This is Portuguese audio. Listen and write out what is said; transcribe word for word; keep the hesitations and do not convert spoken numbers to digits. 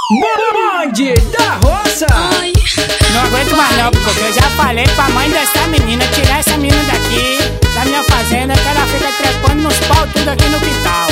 Bonde da Roça! Ai, Não aguento mais não, porque eu já falei pra mãe dessa menina tirar essa menina daqui da minha fazenda, que ela fica trepando nos pau tudo aqui no quintal.